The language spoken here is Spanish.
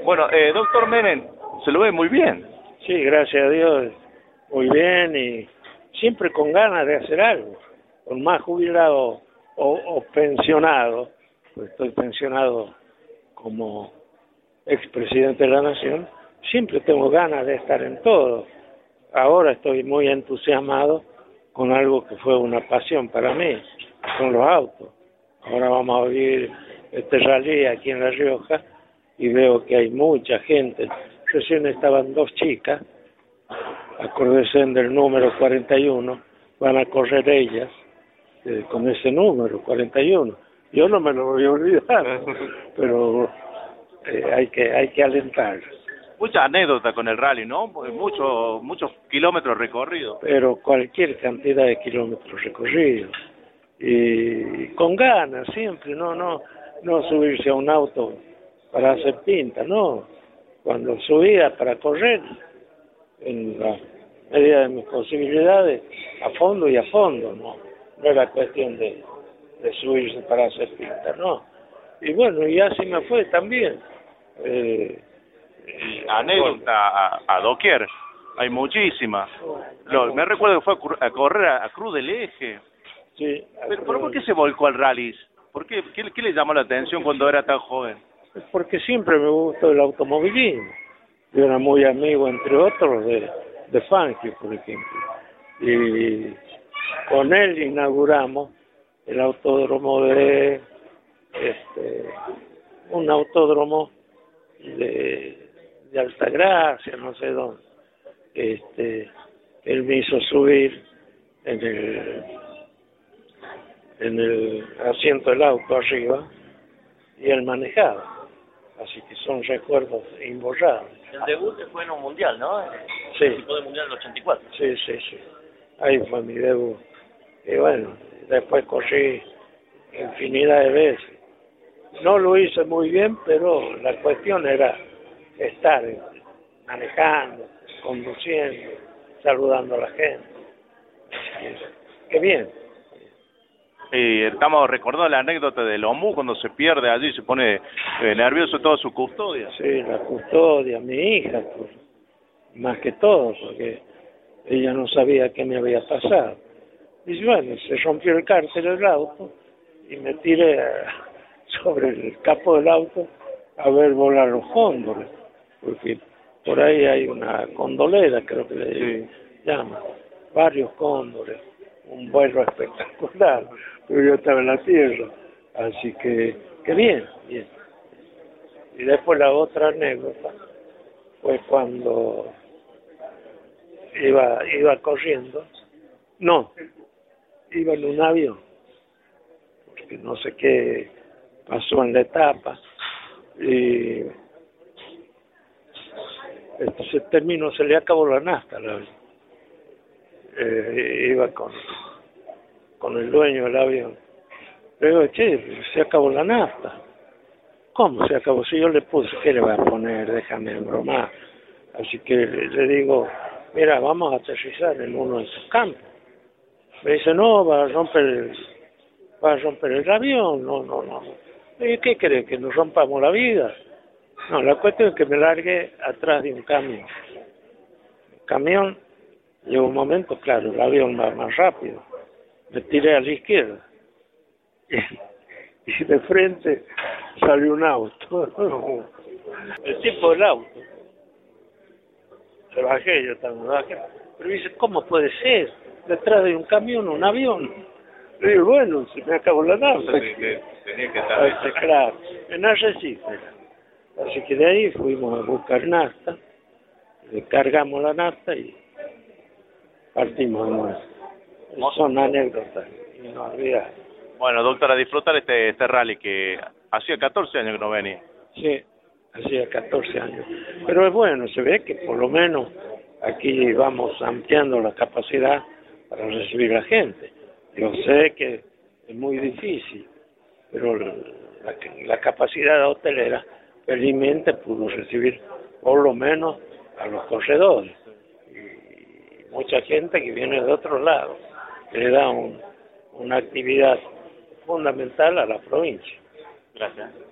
Bueno, doctor Menem, se lo ve muy bien. Sí, gracias a Dios, muy bien y siempre con ganas de hacer algo. Por más jubilado o pensionado, pues estoy pensionado como expresidente de la Nación, siempre tengo ganas de estar en todo. Ahora estoy muy entusiasmado con algo que fue una pasión para mí, son los autos. Ahora vamos a vivir este rally aquí en La Rioja y veo que hay mucha gente. Recién estaban dos chicas, acuérdense del número 41, van a correr ellas con ese número 41. Yo no me lo voy a olvidar, pero hay que alentarlas. Mucha anécdota con el rally, ¿no? Muchos kilómetros recorridos. Pero cualquier cantidad de kilómetros recorridos. Y con ganas siempre, no subirse a un auto para hacer pinta, no. Cuando subía para correr, en la medida de mis posibilidades, a fondo, no era cuestión de subirse para hacer pinta, no. Y bueno, y así me fue también. Anécdota a doquier, hay muchísimas. Me recuerdo que fue a correr a Cruz del Eje. Sí. ¿Pero por qué se volcó al rally? ¿Qué le llamó la atención cuando era tan joven? Porque siempre me gustó el automovilismo. Yo era muy amigo, entre otros, de Fangio, por ejemplo. Y con él inauguramos el autódromo un autódromo de Altagracia, no sé dónde. Él me hizo subir en el asiento del auto arriba y él manejaba. Así que son recuerdos imborrables. El debut fue en un mundial, ¿no? Sí. El tipo de mundial del 84. Sí. Ahí fue mi debut. Y bueno, después corrí infinidad de veces. No lo hice muy bien, pero la cuestión era estar manejando, conduciendo, saludando a la gente. Qué bien. Y estamos recordando la anécdota de Lomú cuando se pierde allí y se pone nervioso toda su custodia. Sí, la custodia, mi hija, pues, más que todo, porque ella no sabía qué me había pasado. Y bueno, se rompió el cárter del auto y me tiré sobre el capó del auto a ver volar los cóndores, porque por ahí hay una condolera, creo que le llaman, varios cóndores, un vuelo espectacular, pero yo estaba en la tierra, así que bien. Y después la otra anécdota fue cuando iba corriendo, iba en un avión, porque no sé qué pasó en la etapa, y se le acabó la nafta al avión. Iba con el dueño del avión. Le digo, che, se acabó la nafta. ¿Cómo se acabó? Si yo le puse, ¿qué le va a poner? Déjame bromar. Así que le digo, mira, vamos a aterrizar en uno de esos campos. Me dice, no, va a romper el avión, no. ¿Y qué cree? ¿Que nos rompamos la vida? No, la cuestión es que me largué atrás de un camión. El camión, llegó un momento, claro, el avión va más rápido. Me tiré a la izquierda. Y de frente salió un auto. El tipo del auto. Se bajé, yo también bajé. Pero dice, ¿cómo puede ser? Detrás de un camión, un avión. Le digo, bueno, se me acabó la nafta. Tenía que estar claro, en Arrecife. Así que de ahí fuimos a buscar nafta, cargamos la nafta y partimos de nuevo. Son anécdotas inolvidables. Bueno, doctora, disfrutar este rally que hacía 14 años que no venía. Sí, hacía 14 años. Pero es bueno, se ve que por lo menos aquí vamos ampliando la capacidad para recibir a la gente. Yo sé que es muy difícil, pero la capacidad hotelera felizmente pudo recibir por lo menos a los corredores. Y mucha gente que viene de otro lado, que le da una actividad fundamental a la provincia. Gracias.